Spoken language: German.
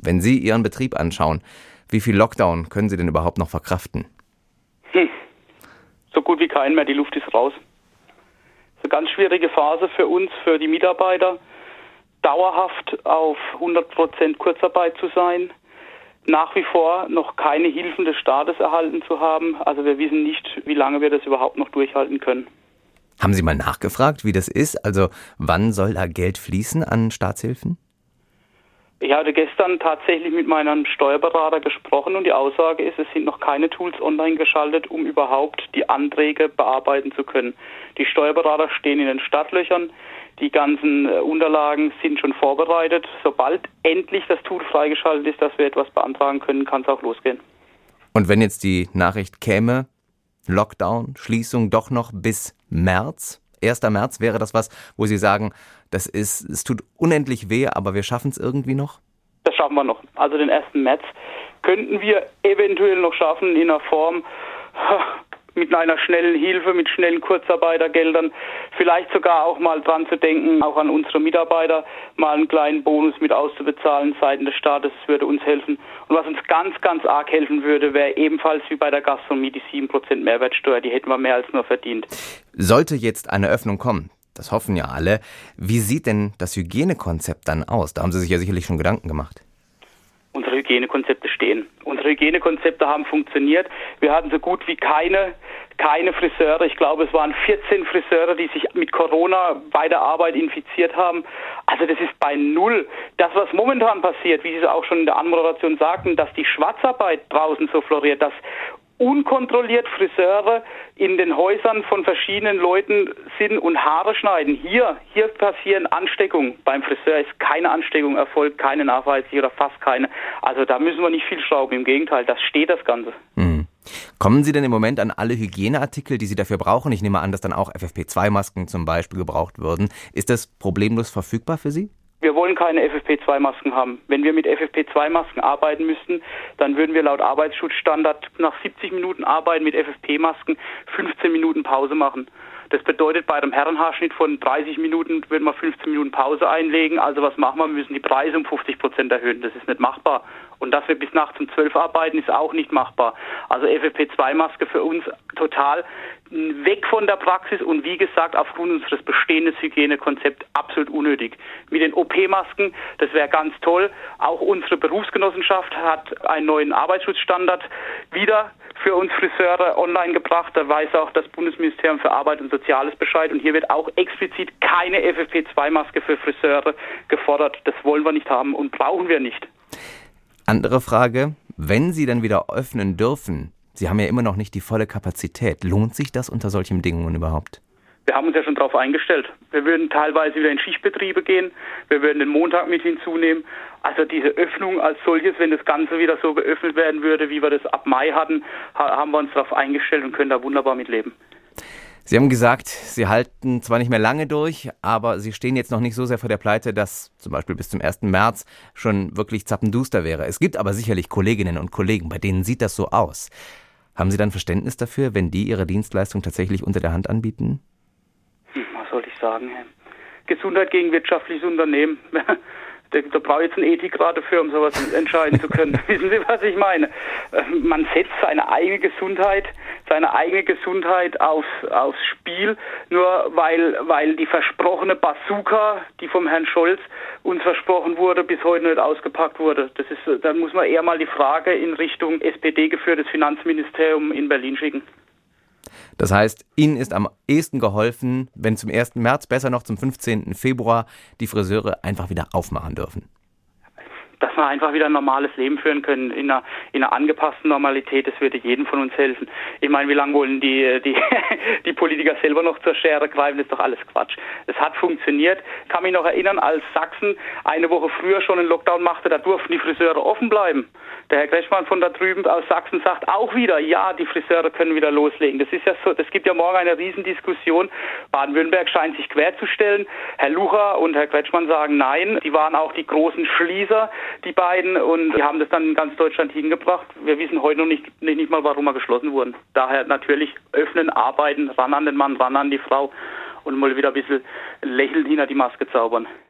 Wenn Sie Ihren Betrieb anschauen, wie viel Lockdown können Sie denn überhaupt noch verkraften? So gut wie keinen mehr, die Luft ist raus. Das ist eine ganz schwierige Phase für uns, für die Mitarbeiter, dauerhaft auf 100% Kurzarbeit zu sein, nach wie vor noch keine Hilfen des Staates erhalten zu haben. Also wir wissen nicht, wie lange wir das überhaupt noch durchhalten können. Haben Sie mal nachgefragt, wie das ist? Also wann soll da Geld fließen an Staatshilfen? Ich hatte gestern tatsächlich mit meinem Steuerberater gesprochen und die Aussage ist, es sind noch keine Tools online geschaltet, um überhaupt die Anträge bearbeiten zu können. Die Steuerberater stehen in den Startlöchern, die ganzen Unterlagen sind schon vorbereitet. Sobald endlich das Tool freigeschaltet ist, dass wir etwas beantragen können, kann es auch losgehen. Und wenn jetzt die Nachricht käme, Lockdown, Schließung doch noch bis März? 1. März, wäre das was, wo Sie sagen, es tut unendlich weh, aber wir schaffen es irgendwie noch? Das schaffen wir noch. Also den 1. März könnten wir eventuell noch schaffen in einer Form mit einer schnellen Hilfe, mit schnellen Kurzarbeitergeldern, vielleicht sogar auch mal dran zu denken, auch an unsere Mitarbeiter mal einen kleinen Bonus mit auszubezahlen seitens des Staates. Das würde uns helfen. Und was uns ganz, ganz arg helfen würde, wäre ebenfalls wie bei der Gastronomie die 7% Mehrwertsteuer. Die hätten wir mehr als nur verdient. Sollte jetzt eine Öffnung kommen, das hoffen ja alle, wie sieht denn das Hygienekonzept dann aus? Da haben Sie sich ja sicherlich schon Gedanken gemacht. Unsere Hygienekonzepte stehen. Unsere Hygienekonzepte haben funktioniert. Wir hatten so gut wie keine Friseure. Ich glaube, es waren 14 Friseure, die sich mit Corona bei der Arbeit infiziert haben. Also das ist bei null. Das, was momentan passiert, wie Sie es auch schon in der Anmoderation sagten, dass die Schwarzarbeit draußen so floriert, dass unkontrolliert Friseure in den Häusern von verschiedenen Leuten sind und Haare schneiden. Hier passieren Ansteckungen. Beim Friseur ist keine Ansteckung erfolgt, keine nachweisliche oder fast keine. Also da müssen wir nicht viel schrauben. Im Gegenteil, das steht das Ganze. Kommen Sie denn im Moment an alle Hygieneartikel, die Sie dafür brauchen? Ich nehme an, dass dann auch FFP2-Masken zum Beispiel gebraucht würden. Ist das problemlos verfügbar für Sie? Wir wollen keine FFP2-Masken haben. Wenn wir mit FFP2-Masken arbeiten müssten, dann würden wir laut Arbeitsschutzstandard nach 70 Minuten Arbeiten mit FFP-Masken 15 Minuten Pause machen. Das bedeutet, bei einem Herrenhaarschnitt von 30 Minuten würden wir 15 Minuten Pause einlegen. Also was machen wir? Wir müssen die Preise um 50% erhöhen. Das ist nicht machbar. Und dass wir bis nachts um 12 arbeiten, ist auch nicht machbar. Also FFP2-Maske für uns total weg von der Praxis und wie gesagt, aufgrund unseres bestehenden Hygienekonzepts absolut unnötig. Mit den OP-Masken, das wäre ganz toll. Auch unsere Berufsgenossenschaft hat einen neuen Arbeitsschutzstandard wieder für uns Friseure online gebracht. Da weiß auch das Bundesministerium für Arbeit und Soziales Bescheid. Und hier wird auch explizit keine FFP2-Maske für Friseure gefordert. Das wollen wir nicht haben und brauchen wir nicht. Andere Frage, wenn Sie dann wieder öffnen dürfen, Sie haben ja immer noch nicht die volle Kapazität. Lohnt sich das unter solchen Bedingungen überhaupt? Wir haben uns ja schon darauf eingestellt. Wir würden teilweise wieder in Schichtbetriebe gehen. Wir würden den Montag mit hinzunehmen. Also diese Öffnung als solches, wenn das Ganze wieder so geöffnet werden würde, wie wir das ab Mai hatten, haben wir uns darauf eingestellt und können da wunderbar mit leben. Sie haben gesagt, Sie halten zwar nicht mehr lange durch, aber Sie stehen jetzt noch nicht so sehr vor der Pleite, dass zum Beispiel bis zum 1. März schon wirklich zappenduster wäre. Es gibt aber sicherlich Kolleginnen und Kollegen, bei denen sieht das so aus. Haben Sie dann Verständnis dafür, wenn die ihre Dienstleistung tatsächlich unter der Hand anbieten? Was soll ich sagen? Gesundheit gegen wirtschaftliches Unternehmen. Da brauche ich jetzt einen Ethikrat dafür, um sowas entscheiden zu können. Wissen Sie, was ich meine? Man setzt seine eigene Gesundheit aufs Spiel, nur weil die versprochene Bazooka, die vom Herrn Scholz uns versprochen wurde, bis heute nicht ausgepackt wurde. Da muss man eher mal die Frage in Richtung SPD-geführtes Finanzministerium in Berlin schicken. Das heißt, Ihnen ist am ehesten geholfen, wenn zum 1. März, besser noch zum 15. Februar, die Friseure einfach wieder aufmachen dürfen. Dass wir einfach wieder ein normales Leben führen können, in einer angepassten Normalität, das würde jedem von uns helfen. Ich meine, wie lange wollen die Politiker selber noch zur Schere greifen, das ist doch alles Quatsch. Es hat funktioniert. Ich kann mich noch erinnern, als Sachsen eine Woche früher schon einen Lockdown machte, da durften die Friseure offen bleiben. Der Herr Kretschmann von da drüben aus Sachsen sagt auch wieder, ja, die Friseure können wieder loslegen. Das ist ja so, das gibt ja morgen eine Riesendiskussion. Baden-Württemberg scheint sich querzustellen. Herr Lucha und Herr Kretschmann sagen nein. Die waren auch die großen Schließer, die beiden, und die haben das dann in ganz Deutschland hingebracht. Wir wissen heute noch nicht mal, warum wir geschlossen wurden. Daher natürlich öffnen, arbeiten, ran an den Mann, ran an die Frau und mal wieder ein bisschen lächelnd hinter die Maske zaubern.